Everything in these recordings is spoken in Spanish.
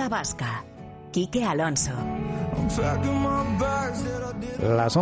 Vasca. Quique Alonso. Las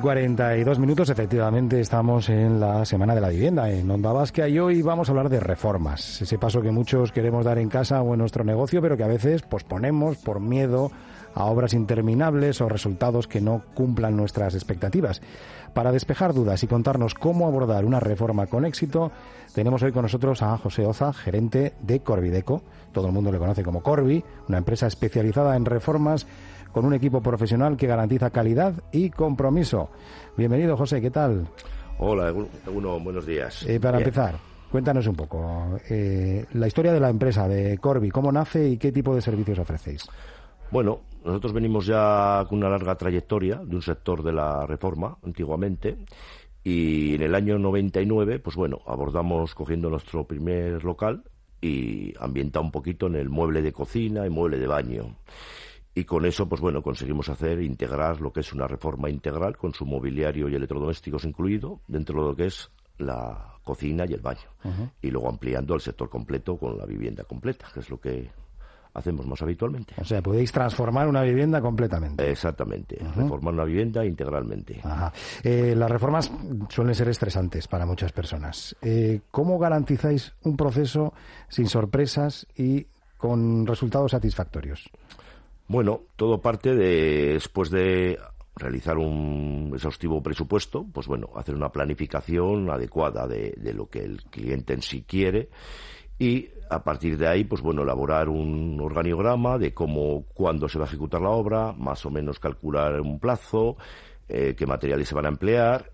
11:42, efectivamente, estamos en la Semana de la Vivienda en Onda Vasca y hoy vamos a hablar de reformas. Ese paso que muchos queremos dar en casa o en nuestro negocio, pero que a veces posponemos por miedo a obras interminables o resultados que no cumplan nuestras expectativas. Para despejar dudas y contarnos cómo abordar una reforma con éxito, tenemos hoy con nosotros a José Oza, gerente de Corbideco. Todo el mundo le conoce como Corbi, una empresa especializada en reformas con un equipo profesional que garantiza calidad y compromiso. Bienvenido, José, ¿qué tal? Hola, buenos días. Para empezar, cuéntanos un poco la historia de la empresa, de Corbi, cómo nace y qué tipo de servicios ofrecéis. Bueno, nosotros venimos ya con una larga trayectoria de un sector de la reforma, antiguamente, y en el año 99, pues bueno, abordamos cogiendo nuestro primer local y ambientado un poquito en el mueble de cocina y mueble de baño. Y con eso, pues bueno, conseguimos integrar lo que es una reforma integral con su mobiliario y electrodomésticos incluido dentro de lo que es la cocina y el baño. Uh-huh. Y luego ampliando el sector completo con la vivienda completa, que es lo que hacemos más habitualmente. O sea, podéis transformar una vivienda completamente. Exactamente, uh-huh. Reformar una vivienda integralmente. Ajá. Las reformas suelen ser estresantes para muchas personas. ¿Cómo garantizáis un proceso sin sorpresas y con resultados satisfactorios? Bueno, todo parte después de realizar un exhaustivo presupuesto, pues bueno, hacer una planificación adecuada de lo que el cliente en sí quiere y a partir de ahí, pues bueno, elaborar un organigrama de cuándo se va a ejecutar la obra, más o menos calcular un plazo, qué materiales se van a emplear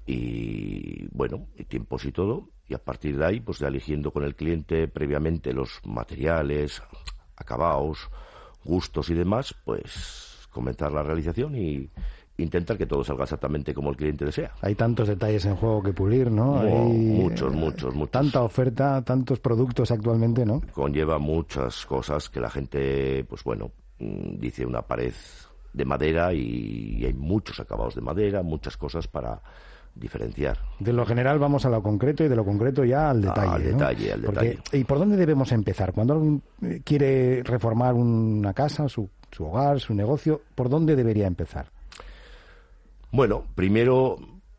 y bueno, y tiempos y todo, y a partir de ahí, pues ya eligiendo con el cliente previamente los materiales, acabados, gustos y demás, pues comenzar la realización y intentar que todo salga exactamente como el cliente desea. Hay tantos detalles en juego que pulir, ¿no? Hay muchos. Tanta oferta, tantos productos actualmente, ¿no? Conlleva muchas cosas que la gente, pues bueno, dice una pared de madera y hay muchos acabados de madera, muchas cosas para diferenciar. De lo general vamos a lo concreto y de lo concreto ya al detalle. Al detalle. ¿Y por dónde debemos empezar? Cuando alguien quiere reformar una casa, su hogar, su negocio, ¿por dónde debería empezar? Bueno, primero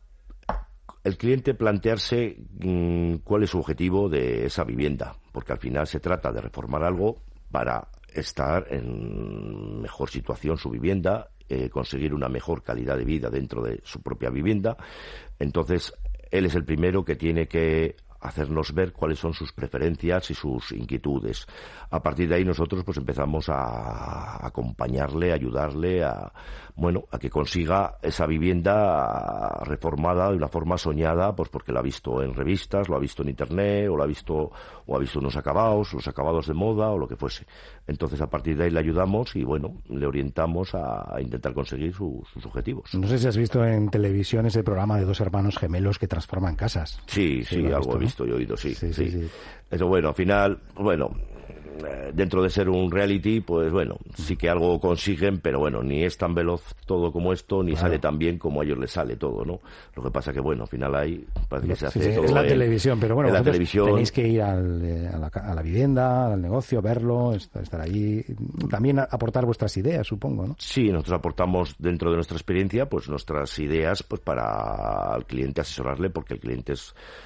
el cliente plantearse cuál es su objetivo de esa vivienda, porque al final se trata de reformar algo para estar en mejor situación su vivienda, conseguir una mejor calidad de vida dentro de su propia vivienda. Entonces, él es el primero que tiene que hacernos ver cuáles son sus preferencias y sus inquietudes. A partir de ahí nosotros pues empezamos a acompañarle, a ayudarle a que consiga esa vivienda reformada de una forma soñada, pues porque la ha visto en revistas, lo ha visto en internet, o ha visto unos acabados, los acabados de moda o lo que fuese. Entonces a partir de ahí le ayudamos y le orientamos a intentar conseguir sus objetivos. No sé si has visto en televisión ese programa de dos hermanos gemelos que transforman casas. Sí, algo he visto y he oído, sí. Eso bueno, al final, dentro de ser un reality, pues bueno, sí que algo consiguen, pero bueno, ni es tan veloz todo como esto, ni sale tan bien como a ellos les sale todo, ¿no? Lo que pasa que bueno, al final parece que se hace todo. Es la televisión, pero bueno, vosotros tenéis que ir a la vivienda, al negocio, verlo, estar allí, también aportar vuestras ideas, supongo, ¿no? Sí, nosotros aportamos dentro de nuestra experiencia, pues nuestras ideas, pues para al cliente asesorarle, porque el cliente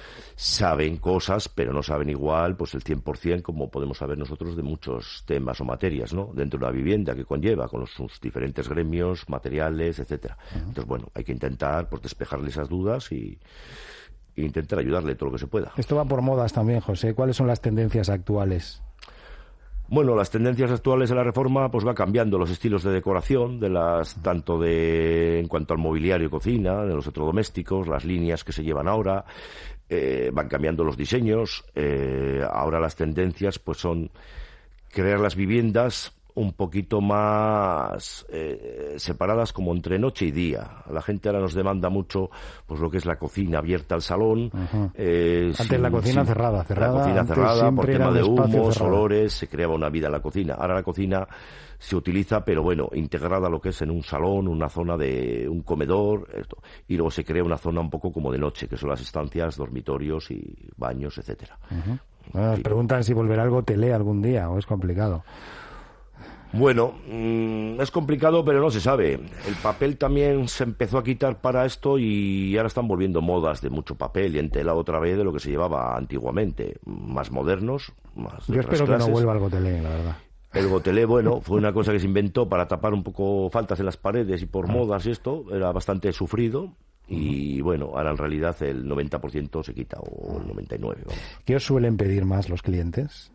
saben cosas, pero no saben igual, pues el 100% como podemos saber nosotros de muchos temas o materias, ¿no? Dentro de la vivienda que conlleva, con sus diferentes gremios, materiales, etcétera. Uh-huh. Entonces, bueno, hay que intentar pues despejarle esas dudas y intentar ayudarle todo lo que se pueda. Esto va por modas también, José. ¿Cuáles son las tendencias actuales? Bueno, las tendencias actuales de la reforma pues va cambiando los estilos de decoración, tanto en cuanto al mobiliario y cocina, de los electrodomésticos, las líneas que se llevan ahora, van cambiando los diseños. Ahora las tendencias pues son crear las viviendas un poquito más separadas como entre noche y día. La gente ahora nos demanda mucho pues lo que es la cocina abierta al salón. Uh-huh. Antes la cocina cerrada. La cocina cerrada por tema de humos, olores, se creaba una vida en la cocina. Ahora la cocina se utiliza, pero bueno, integrada a lo que es en un salón, una zona de un comedor, y luego se crea una zona un poco como de noche, que son las estancias, dormitorios y baños, etcétera. Uh-huh. Bueno, nos preguntan si volverá algo tele algún día, o es complicado. Bueno, es complicado, pero no se sabe. El papel también se empezó a quitar para esto y ahora están volviendo modas de mucho papel y en tela otra vez de lo que se llevaba antiguamente. Más modernos, más de Yo otras espero clases. que no vuelva al gotelé, la verdad. El gotelé, bueno, fue una cosa que se inventó para tapar un poco faltas en las paredes y por modas y esto. Era bastante sufrido. Y bueno, ahora en realidad el 90% se quita, o el 99%. Vamos. ¿Qué os suelen pedir más los clientes?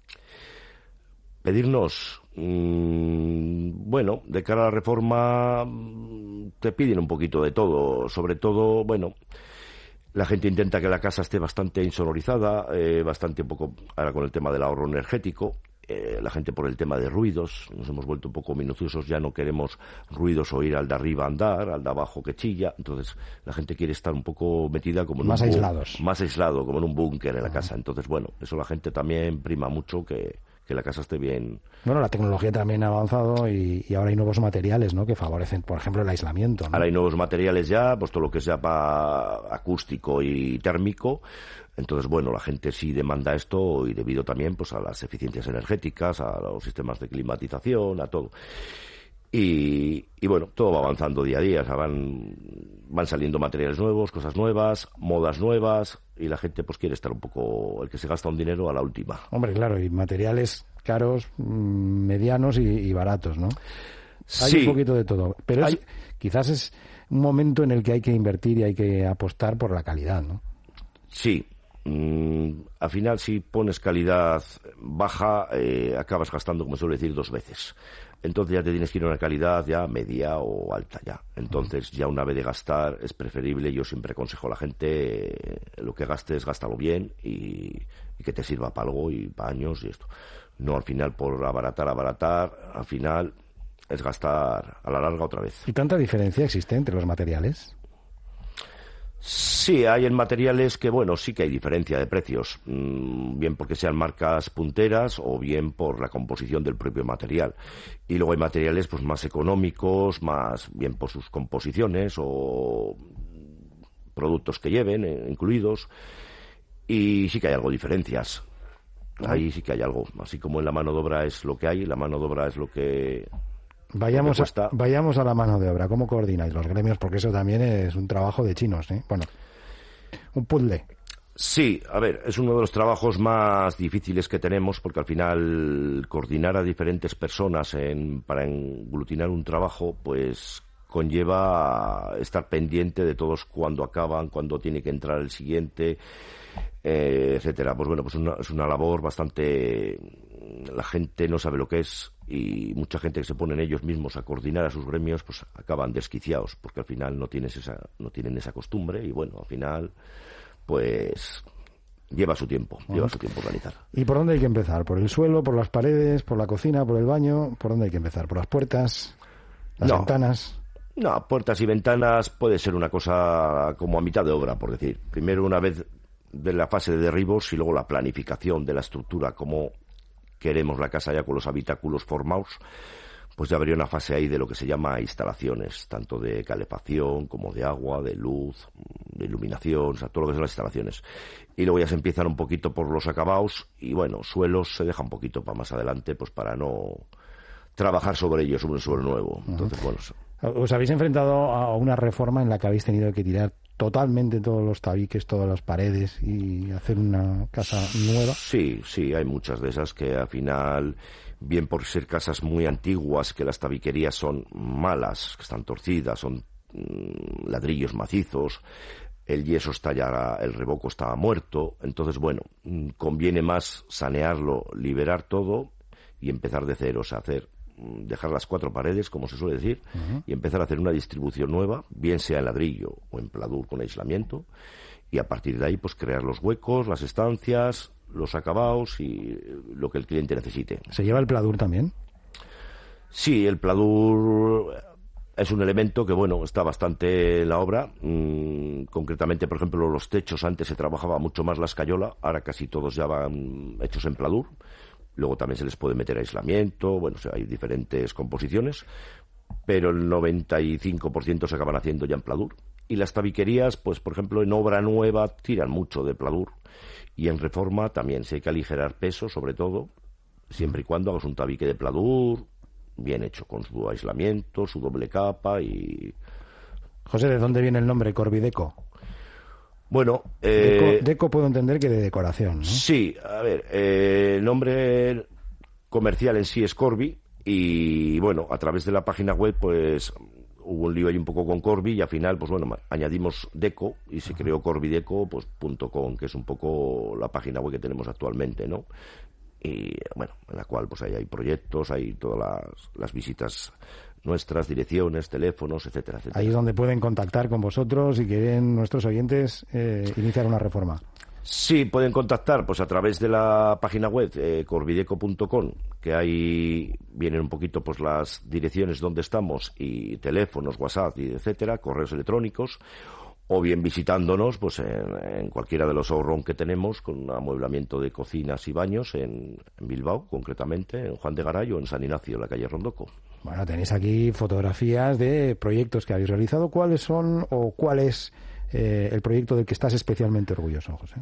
Pedirnos, bueno, de cara a la reforma te piden un poquito de todo. Sobre todo, bueno, la gente intenta que la casa esté bastante insonorizada, bastante un poco, ahora con el tema del ahorro energético. La gente por el tema de ruidos, nos hemos vuelto un poco minuciosos, ya no queremos ruidos, oír al de arriba andar, al de abajo que chilla, entonces la gente quiere estar un poco metida como en más aislados. Más aislado, como en un búnker en la casa, entonces bueno, eso la gente también prima mucho que la casa esté bien. Bueno, la tecnología también ha avanzado y ahora hay nuevos materiales, ¿no?, que favorecen, por ejemplo, el aislamiento, ¿no? Ahora hay nuevos materiales ya, pues todo lo que sea para acústico y térmico. Entonces, bueno, la gente sí demanda esto y debido también pues a las eficiencias energéticas, a los sistemas de climatización, a todo. Y bueno, todo va avanzando día a día, o sea, van saliendo materiales nuevos, cosas nuevas, modas nuevas, y la gente pues quiere estar un poco, el que se gasta un dinero a la última. Hombre, claro, y materiales caros, medianos y baratos, ¿no? Sí. Hay un poquito de todo, pero quizás es un momento en el que hay que invertir y hay que apostar por la calidad, ¿no? Sí. Al final, si pones calidad baja, acabas gastando, como suele decir, 2 veces. Entonces ya te tienes que ir a una calidad ya media o alta ya. Entonces ya una vez de gastar es preferible, yo siempre aconsejo a la gente, lo que gastes, gástalo bien y que te sirva para algo y para años y esto. No al final por abaratar, al final es gastar a la larga otra vez. ¿Y tanta diferencia existe entre los materiales? Sí, hay en materiales que, bueno, sí que hay diferencia de precios, bien porque sean marcas punteras o bien por la composición del propio material. Y luego hay materiales pues más económicos, más bien por sus composiciones o productos que lleven incluidos. Y sí que hay algo de diferencias. Ahí sí que hay algo. Así como en la mano de obra es lo que hay, la mano de obra es lo que... Vayamos a la mano de obra. ¿Cómo coordináis los gremios? Porque eso también es un trabajo de chinos, ¿eh? Bueno, un puzzle. Sí, a ver, es uno de los trabajos más difíciles que tenemos porque al final coordinar a diferentes personas para aglutinar un trabajo, pues conlleva estar pendiente de todos cuando acaban, cuando tiene que entrar el siguiente, etcétera. Pues bueno, pues es una labor bastante... La gente no sabe lo que es y mucha gente que se ponen ellos mismos a coordinar a sus gremios pues acaban desquiciados porque al final no tienen esa costumbre y bueno, al final pues lleva su tiempo organizar. ¿Y por dónde hay que empezar? ¿Por el suelo, por las paredes, por la cocina, por el baño? ¿Por dónde hay que empezar? ¿Por las puertas, las ventanas? No, puertas y ventanas puede ser una cosa como a mitad de obra, por decir. Primero una vez de la fase de derribos y luego la planificación de la estructura, como queremos la casa ya con los habitáculos formados, pues ya habría una fase ahí de lo que se llama instalaciones, tanto de calefacción como de agua, de luz, de iluminación, o sea, todo lo que son las instalaciones. Y luego ya se empiezan un poquito por los acabados y bueno, suelos se deja un poquito para más adelante, pues para no trabajar sobre ellos, sobre un suelo nuevo. Entonces, bueno... ¿Os habéis enfrentado a una reforma en la que habéis tenido que tirar totalmente todos los tabiques, todas las paredes y hacer una casa nueva? Sí, hay muchas de esas que al final, bien por ser casas muy antiguas, que las tabiquerías son malas, que están torcidas, son ladrillos macizos, el yeso está ya, el revoco está muerto, entonces bueno, conviene más sanearlo, liberar todo y empezar de cero, o sea, dejar las 4 paredes, como se suele decir, y empezar a hacer una distribución nueva, bien sea en ladrillo o en pladur con aislamiento, y a partir de ahí pues crear los huecos, las estancias, los acabados y lo que el cliente necesite. ¿Se lleva el pladur también? Sí, el pladur es un elemento que, bueno, está bastante en la obra. Concretamente, por ejemplo, los techos, antes se trabajaba mucho más la escayola, ahora casi todos ya van hechos en pladur. Luego también se les puede meter aislamiento, bueno, o sea, hay diferentes composiciones, pero el 95% se acaban haciendo ya en pladur. Y las tabiquerías, pues por ejemplo, en obra nueva tiran mucho de pladur. Y en reforma también, si hay que aligerar peso, sobre todo, siempre y cuando hagas un tabique de pladur, bien hecho, con su aislamiento, su doble capa y... José, ¿de dónde viene el nombre Corvideco? Bueno, deco puedo entender que de decoración, ¿no? Sí, a ver, el nombre comercial en sí es Corvi y bueno, a través de la página web pues hubo un lío ahí un poco con Corvi y al final pues bueno, añadimos Deco y se creó corvideco pues .com, que es un poco la página web que tenemos actualmente, ¿no? Y bueno, en la cual pues ahí hay proyectos, hay todas las visitas nuestras, direcciones, teléfonos, etcétera, etcétera. Ahí es donde pueden contactar con vosotros si quieren nuestros oyentes iniciar una reforma. Sí, pueden contactar pues a través de la página web corvideco.com, que ahí vienen un poquito pues las direcciones donde estamos y teléfonos, WhatsApp, y etcétera, correos electrónicos, o bien visitándonos pues en cualquiera de los showroom que tenemos con amueblamiento de cocinas y baños en Bilbao, concretamente, en Juan de Garay o en San Ignacio, en la calle Rondoco. Bueno, tenéis aquí fotografías de proyectos que habéis realizado. ¿Cuáles son o cuál es el proyecto del que estás especialmente orgulloso, José?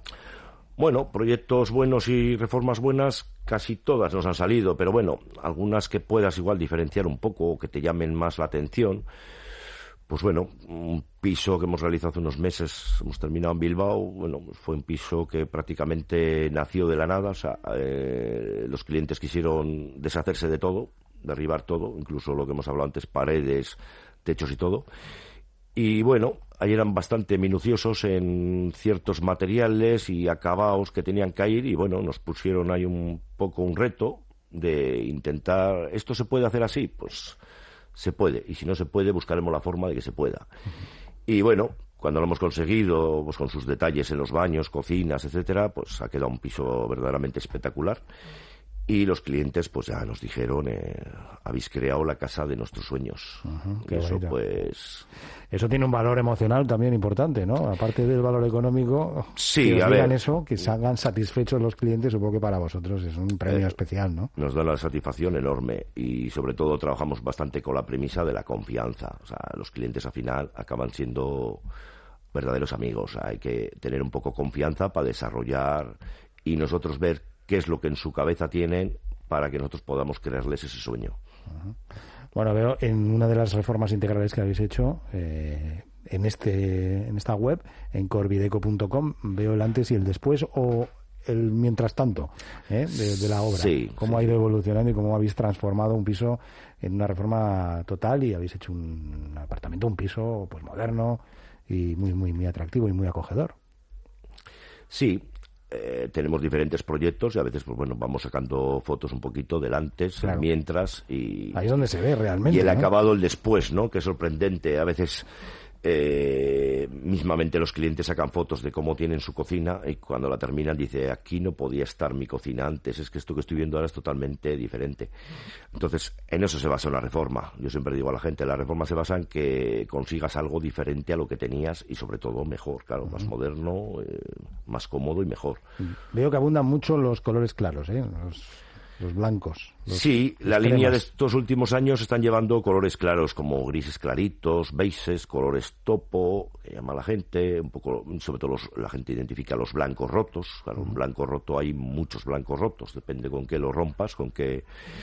Bueno, proyectos buenos y reformas buenas, casi todas nos han salido, pero bueno, algunas que puedas igual diferenciar un poco o que te llamen más la atención. Pues bueno, un piso que hemos realizado hace unos meses, hemos terminado en Bilbao, bueno, fue un piso que prácticamente nació de la nada, o sea, los clientes quisieron deshacerse de todo, derribar todo, incluso lo que hemos hablado antes, paredes, techos y todo. Y bueno, ahí eran bastante minuciosos en ciertos materiales y acabados que tenían que ir y bueno, nos pusieron ahí un poco un reto de intentar, ¿esto se puede hacer así? Pues se puede, y si no se puede, buscaremos la forma de que se pueda. Y bueno, cuando lo hemos conseguido, pues con sus detalles en los baños, cocinas, etcétera, pues ha quedado un piso verdaderamente espectacular. Y los clientes pues ya nos dijeron, habéis creado la casa de nuestros sueños. Qué y eso bonito. pues... Eso tiene un valor emocional también importante, ¿no? Aparte del valor económico, Sí, que os a digan ver, eso, que salgan satisfechos los clientes, supongo que para vosotros es un premio especial, ¿no? nos da una satisfacción enorme y sobre todo trabajamos bastante con la premisa de la confianza. O sea, los clientes al final acaban siendo verdaderos amigos. Hay que tener un poco confianza para desarrollar y nosotros ver qué es lo que en su cabeza tienen para que nosotros podamos crearles ese sueño. Bueno, veo en una de las reformas integrales que habéis hecho, en esta web, en corvideco.com, veo el antes y el después o el mientras tanto de la obra. Sí, cómo ha ido evolucionando y cómo habéis transformado un piso en una reforma total y habéis hecho un apartamento, un piso pues moderno y muy, muy, muy atractivo y muy acogedor. Sí. Tenemos diferentes proyectos y a veces pues bueno vamos sacando fotos un poquito del antes, Claro. mientras y Ahí es donde se ve realmente, y el ¿no? acabado el después, ¿no? Que es sorprendente. A veces mismamente los clientes sacan fotos de cómo tienen su cocina y cuando la terminan dice aquí no podía estar mi cocina antes, es que esto que estoy viendo ahora es totalmente diferente. Entonces en eso se basa una reforma. Yo siempre digo a la gente, la reforma se basa en que consigas algo diferente a lo que tenías y sobre todo mejor, claro, más moderno, más cómodo y mejor. Veo que abundan mucho los colores claros, los blancos. Sí, la cremas. línea de estos últimos años están llevando colores claros como grises claritos, beiges, colores topo, llama a la gente, un poco, sobre todo la gente identifica los blancos rotos. Claro, un blanco roto, hay muchos blancos rotos, depende con qué lo rompas, con qué...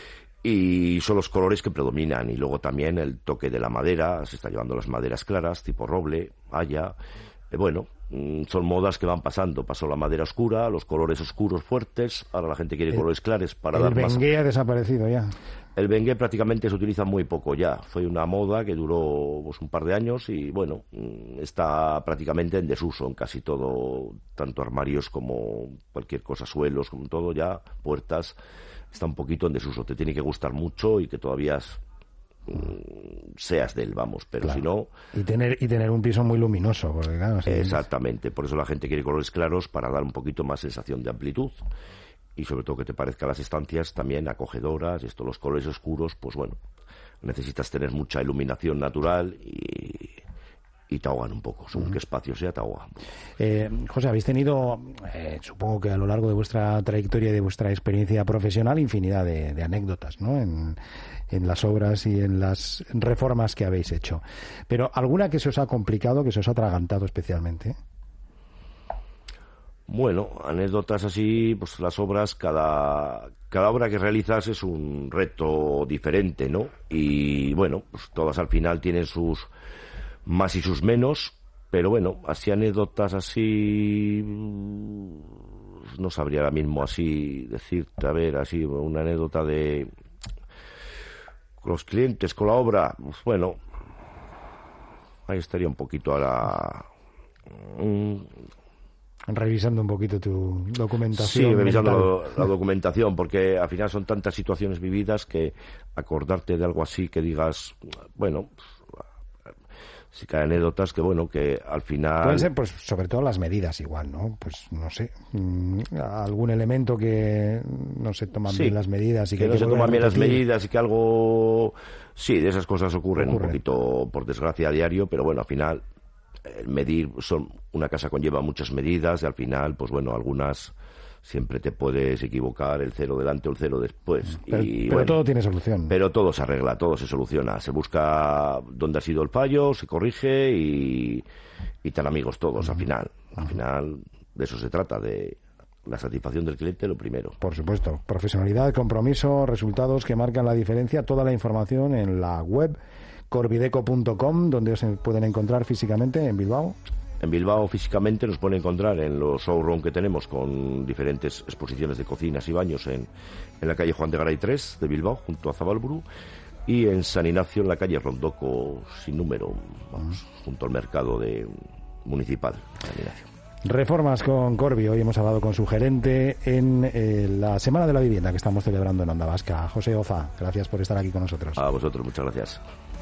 Y son los colores que predominan. Y luego también el toque de la madera, se está llevando las maderas claras, tipo roble, haya... Bueno, son modas que van pasando. Pasó la madera oscura, los colores oscuros fuertes, ahora la gente quiere colores claros para dar más... El bengué ha desaparecido ya. El bengué prácticamente se utiliza muy poco ya. Fue una moda que duró pues, un par de años y bueno, está prácticamente en desuso en casi todo, tanto armarios como cualquier cosa, suelos, como todo ya, puertas, está un poquito en desuso. Te tiene que gustar mucho y que todavía seas de él, vamos, pero Claro. si no... Y tener un piso muy luminoso, porque claro, si- Exactamente, por eso la gente quiere colores claros para dar un poquito más sensación de amplitud y sobre todo que te parezcan las estancias también acogedoras. Esto, los colores oscuros, pues bueno, necesitas tener mucha iluminación natural y te ahogan un poco, según qué espacio sea te ahoga. José, habéis tenido, supongo que a lo largo de vuestra trayectoria y de vuestra experiencia profesional, infinidad de anécdotas, ¿no? En las obras y en las reformas que habéis hecho. Pero ¿alguna que se os ha complicado, que se os ha atragantado especialmente? Bueno, anécdotas así, pues las obras, cada obra que realizas es un reto diferente, ¿no? Y bueno, pues todas al final tienen sus más y sus menos, pero bueno, así anécdotas así, no sabría ahora mismo así decirte, a ver, así una anécdota de con los clientes, con la obra, pues bueno, ahí estaría un poquito a la... Revisando un poquito tu documentación. Sí, revisando la documentación, porque al final son tantas situaciones vividas que acordarte de algo así que digas, bueno, sí que hay anécdotas que, bueno, que al final... Pueden ser, pues, sobre todo las medidas igual, ¿no? Pues, no sé, algún elemento que no se toman bien las medidas y que no se toman bien las medidas y que algo... Sí, de esas cosas ocurren un poquito, por desgracia, a diario, pero bueno, al final... El medir, una casa conlleva muchas medidas y al final, pues bueno, algunas siempre te puedes equivocar, el 0 delante o el 0 después. Pero bueno, todo tiene solución. Pero todo se arregla, todo se soluciona. Se busca dónde ha sido el fallo, se corrige y tan amigos todos al final. Al final de eso se trata, de la satisfacción del cliente, lo primero. Por supuesto. Profesionalidad, compromiso, resultados que marcan la diferencia. Toda la información en la web corvideco.com, donde os pueden encontrar físicamente en Bilbao. En Bilbao físicamente nos pueden encontrar en los showroom que tenemos con diferentes exposiciones de cocinas y baños en la calle Juan de Garay 3 de Bilbao, junto a Zabalburu, y en San Ignacio en la calle Rondoco sin número, junto al mercado municipal San Ignacio. Reformas con Corvi. Hoy hemos hablado con su gerente en la Semana de la Vivienda que estamos celebrando en Onda Vasca. José Oza, gracias por estar aquí con nosotros. A vosotros, muchas gracias.